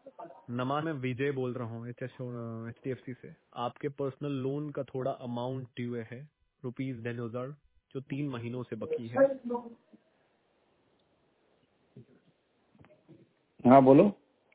नमा, मैं विजय बोल रहा हूँ HDFC से। आपके पर्सनल लोन का थोड़ा अमाउंट ड्यू है, ₹10,000, जो 3 महीनों से बाकी है। हाँ बोलो।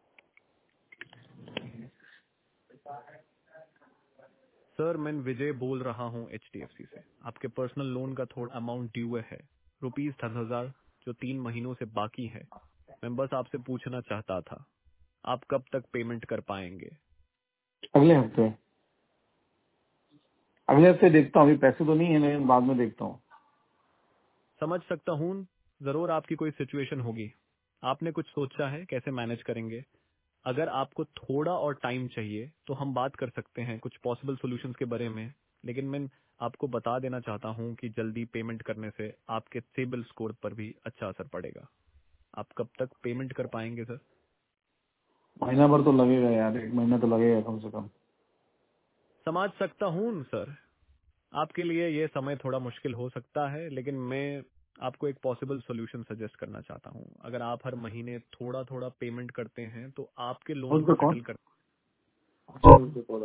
सर, मैं विजय बोल रहा हूँ HDFC से। आपके पर्सनल लोन का थोड़ा अमाउंट ड्यू है, ₹10,000, जो 3 महीनों से बाकी है। मैं बस आपसे पूछना चाहता था, आप कब तक पेमेंट कर पाएंगे? अगले हफ्ते। अगले हफ्ते देखता हूँ, अभी पैसे तो नहीं है लेकिन बाद में देखता हूँ। समझ सकता हूँ, जरूर आपकी कोई सिचुएशन होगी। आपने कुछ सोचा है कैसे मैनेज करेंगे? अगर आपको थोड़ा और टाइम चाहिए तो हम बात कर सकते हैं कुछ पॉसिबल सॉल्यूशंस के बारे में, लेकिन मैं आपको बता देना चाहता हूं कि जल्दी पेमेंट करने से आपके सिबिल स्कोर पर भी अच्छा असर पड़ेगा। आप कब तक पेमेंट कर पाएंगे सर? महीना भर तो लगेगा यार, 1 महीना तो लगेगा कम से कम। समझ सकता हूं सर, आपके लिए ये समय थोड़ा मुश्किल हो सकता है, लेकिन मैं आपको एक पॉसिबल सॉल्यूशन सजेस्ट करना चाहता हूं। अगर आप हर महीने थोड़ा थोड़ा पेमेंट करते हैं तो आपके लोन उस को पे कौन? सेटल कर। अच्छा,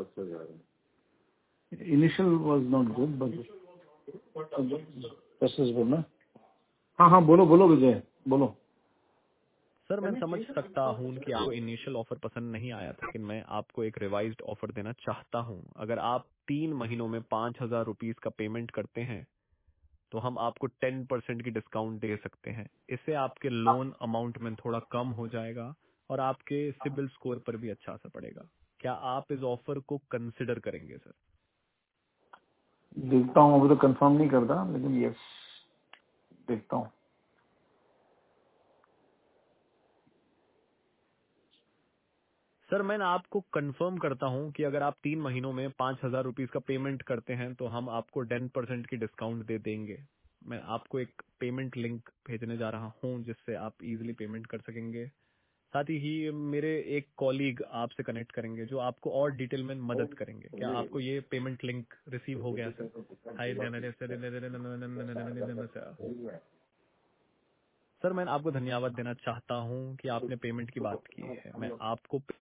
initial was not good but process good ना। हाँ हाँ बोलो बोलो विजय, बोलो। सर, मैं समझ सकता हूं कि आपको इनिशियल ऑफर पसंद नहीं आया था, लेकिन मैं आपको एक रिवाइज्ड ऑफर देना चाहता हूं। अगर आप 3 महीनों में ₹5,000 का पेमेंट करते हैं तो हम आपको 10% की डिस्काउंट दे सकते हैं। इससे आपके लोन अमाउंट में थोड़ा कम हो जाएगा और आपके सिबिल स्कोर पर भी अच्छा असर पड़ेगा। क्या आप इस ऑफर को कंसिडर करेंगे सर? देखता हूँ, अभी तो कंफर्म नहीं करता लेकिन यस, देखता हूँ। सर, मैं आपको कंफर्म करता हूं कि अगर आप 3 महीनों में ₹5,000 का पेमेंट करते हैं तो हम आपको 10% की डिस्काउंट दे देंगे। मैं आपको एक पेमेंट लिंक भेजने जा रहा हूं जिससे आप इजीली पेमेंट कर सकेंगे। साथ ही मेरे एक कॉलीग आपसे कनेक्ट करेंगे जो आपको और डिटेल में मदद करेंगे। क्या आपको ये पेमेंट लिंक रिसीव हो गया सर? हाय सर, मैं आपको धन्यवाद देना चाहता हूं कि आपने पेमेंट की बात की है। मैं आपको